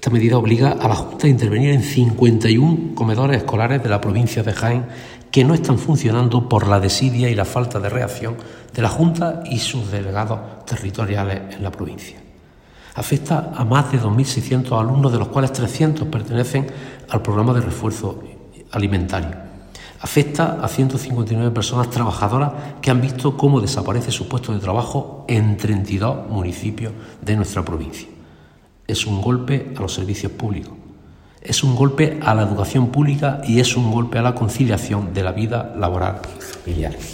Esta medida obliga a la Junta a intervenir en 51 comedores escolares de la provincia de Jaén que no están funcionando por la desidia y la falta de reacción de la Junta y sus delegados territoriales en la provincia. Afecta a más de 2.600 alumnos, de los cuales 300 pertenecen al programa de refuerzo alimentario. Afecta a 159 personas trabajadoras que han visto cómo desaparece su puesto de trabajo en 32 municipios de nuestra provincia. Es un golpe a los servicios públicos, es un golpe a la educación pública y es un golpe a la conciliación de la vida laboral y familiar.